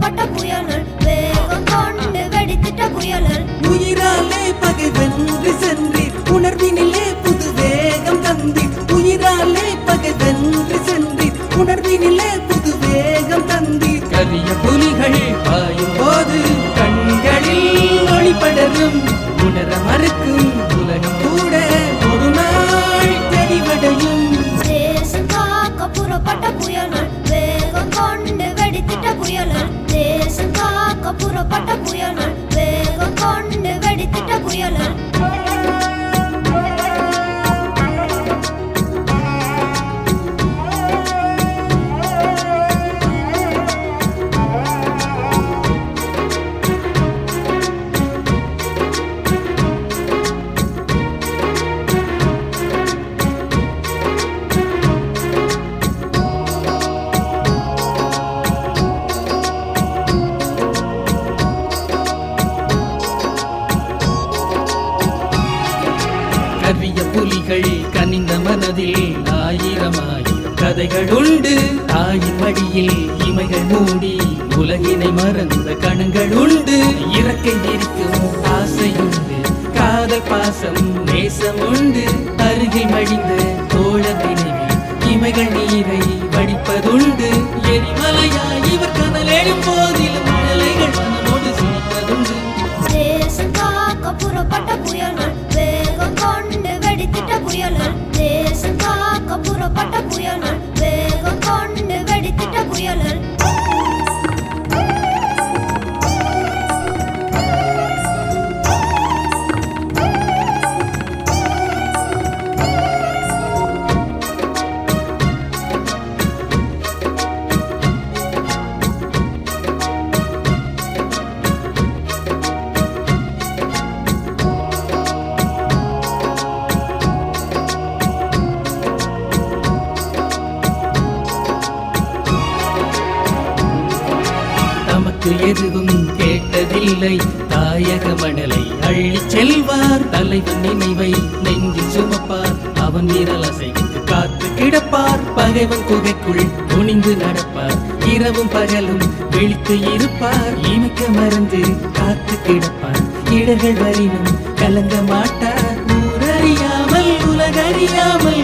புறப்பட்ட புயலுள் வேகம் கொண்டு வெடித்திட்ட புயலுள் உயிராலே பகை வென்று சென்றீர் உணர்வினிலே புது வேகம் தந்தீர் உயிராலே பகை வென்று சென்றீர் உணர்வினிலே புது வேகம் தந்தீர் கரிய புலிகள் பாயும் போது கண்களில் ஒளிபடரும் உணர மறுக்கும் உலகம் கூட ஒரு நாள் தெளிவடையும் தேசம் காக்க புறப்பட்ட புயலுள் வேகம் கொண்டு வெடித்திட்ட புயலுள் தேசம் காக்க புறப்பட்ட புயலுள் வேகம் கொண்டு வெடித்திட்ட புயலுள் கரிய புலிகள் கனிந்த மனதில் ஆயிரம் கதைகள் உண்டு தாயின் மடியில் இமைகள் மூடி உலகினை மறந்த கணங்கள் உண்டு இறக்கை இருக்கும் ஆசையுண்டு காதல் பாசம் நேசம் உண்டு அருகில் மடிந்த தோழர் நினைவில் இமைகள் நீரை வடிப்பதுண்டு எரிமலையாய் இவர் கனல் எழும் போதிலும் மலைகள் மனமோடு சிரிப்பதுண்டு தேசம் காக்க புறப்பட்ட புயலுள் வேகம் கொண்டு வெடித்திட்ட புயலுள் தேசம் காக்க புறப்பட்ட புயலுள் வேகம் கொண்டு வெடித்திட்ட புயலுள் தமக்கு எதுவும் கேட்டதில்லை தாயக மணலை அள்ளிச் செல்வார் தலைவன் நினைவை நெஞ்சில் சுமப்பார் அவன் விரல் அசைத்து காத்து கிடப்பார் பகைவன் குகைக்குள் துணிந்து நடப்பார் இரவும் பகலும் விழித்து இருப்பார் இமைக்க மறந்து காத்து கிடப்பார் இடர்கள் வரினும் கலங்க மாட்டார் ஊரறியாமல் உலகறியாமல்